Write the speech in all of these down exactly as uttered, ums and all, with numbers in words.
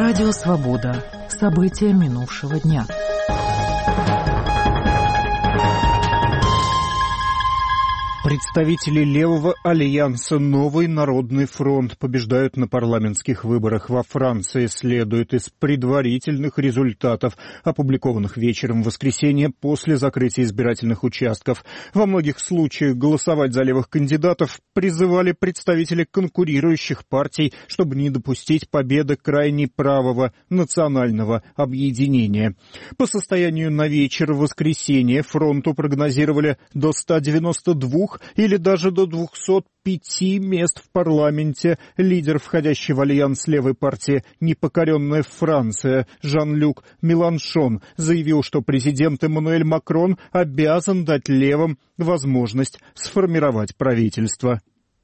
Радио «Свобода». События минувшего дня. Представители левого альянса «Новый народный фронт» побеждают на парламентских выборах во Франции, следует из предварительных результатов, опубликованных вечером в воскресенье после закрытия избирательных участков. Во многих случаях голосовать за левых кандидатов призывали представители конкурирующих партий, чтобы не допустить победы крайне правого национального объединения. По состоянию на вечер в воскресенье фронту прогнозировали до ста девяноста двух или даже до двухсот пяти мест в парламенте. Лидер, входящий в альянс левой партии «Непокоренная Франция» Жан-Люк Меланшон заявил, что президент Эммануэль Макрон обязан дать левым возможность сформировать правительство.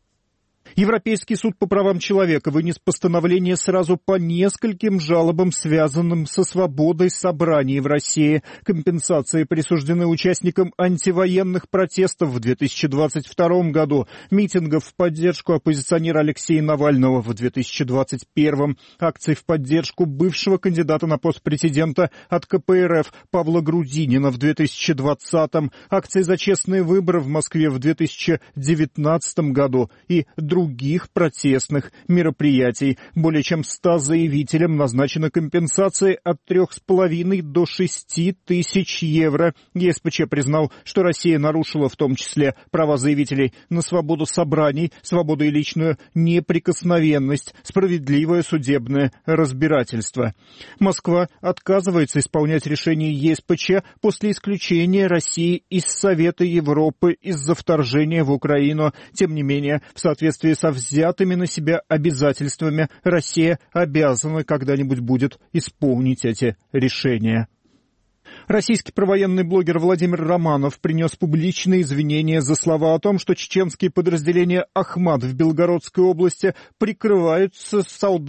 Европейский суд по правам человека вынес постановление сразу по нескольким жалобам, связанным со свободой собраний в России. Компенсации присуждены участникам антивоенных протестов в две тысячи двадцать втором году, митингов в поддержку оппозиционера Алексея Навального в две тысячи двадцать первом, акций в поддержку бывшего кандидата на пост президента от ка пэ эр эф Павла Грудинина в две тысячи двадцатом, акции за честные выборы в Москве в две тысячи девятнадцатом году и других других протестных мероприятий. Более чем ста заявителям назначена компенсация от трех с половиной до шести тысяч евро. е эс пэ че признал, что Россия нарушила в том числе права заявителей на свободу собраний, свободу и личную неприкосновенность, справедливое судебное разбирательство. Москва отказывается исполнять решение е эс пэ че после исключения России из Совета Европы из-за вторжения в Украину. Тем не менее, в соответствии со взятыми на себя обязательствами, Россия обязана когда-нибудь будет исполнить эти решения. Российский провоенный блогер Владимир Романов принес публичные извинения за слова о том, что чеченские подразделения «Ахмат» в Белгородской области прикрываются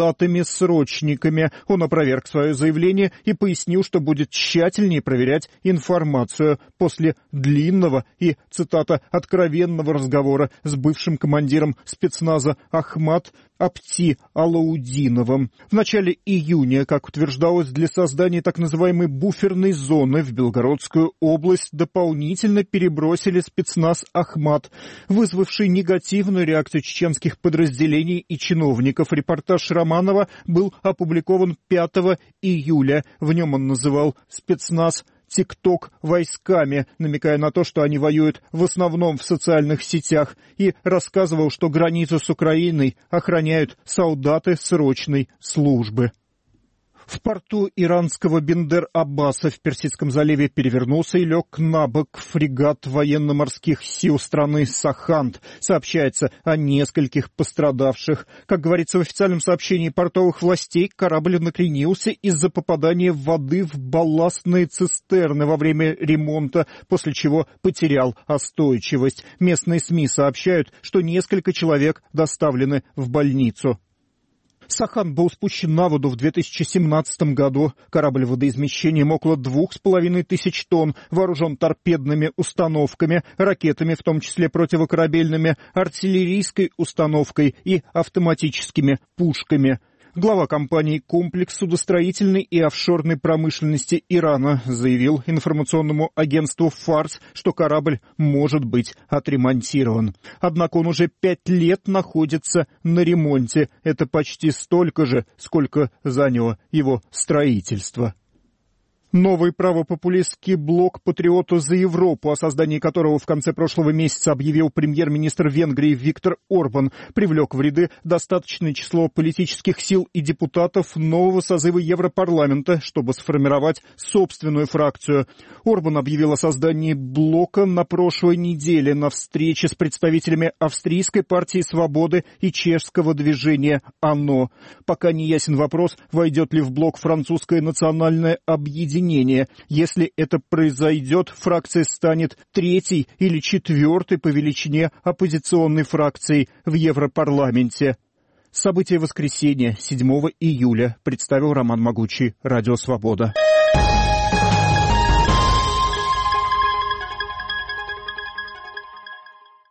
солдатами-срочниками. Он опроверг свое заявление и пояснил, что будет тщательнее проверять информацию после длинного и, цитата, «откровенного разговора с бывшим командиром спецназа «Ахмат» Апти Алаудиновым. В начале июня, как утверждалось, для создания так называемой буферной зоны в Белгородскую область дополнительно перебросили спецназ «Ахмат», вызвавший негативную реакцию чеченских подразделений и чиновников. Репортаж Романова был опубликован пятого июля. В нем он называл спецназ «ТикТок» войсками, намекая на то, что они воюют в основном в социальных сетях, и рассказывал, что границу с Украиной охраняют солдаты срочной службы. В порту иранского Бендер-Аббаса в Персидском заливе перевернулся и лег на бок фрегат военно-морских сил страны «Саханд». Сообщается о нескольких пострадавших. Как говорится в официальном сообщении портовых властей, корабль накренился из-за попадания воды в балластные цистерны во время ремонта, после чего потерял остойчивость. Местные СМИ сообщают, что несколько человек доставлены в больницу. «Сахан» был спущен на воду в две тысячи семнадцатом году. Корабль водоизмещением около двух с половиной тысяч тонн, вооружен торпедными установками, ракетами, в том числе противокорабельными, артиллерийской установкой и автоматическими пушками. Глава компании «Комплекс судостроительной и офшорной промышленности Ирана» заявил информационному агентству «Фарс», что корабль может быть отремонтирован. Однако он уже пять лет находится на ремонте. Это почти столько же, сколько заняло его строительство. Новый правопопулистский блок «Патриоты за Европу», о создании которого в конце прошлого месяца объявил премьер-министр Венгрии Виктор Орбан, привлек в ряды достаточное число политических сил и депутатов нового созыва Европарламента, чтобы сформировать собственную фракцию. Орбан объявил о создании блока на прошлой неделе на встрече с представителями Австрийской партии свободы и чешского движения «ОНО». Пока не ясен вопрос, войдет ли в блок французское национальное объединение. Если это произойдет, фракция станет третьей или четвертой по величине оппозиционной фракцией в Европарламенте. События воскресенья, седьмого июля, представил Роман Могучий, Радио Свобода.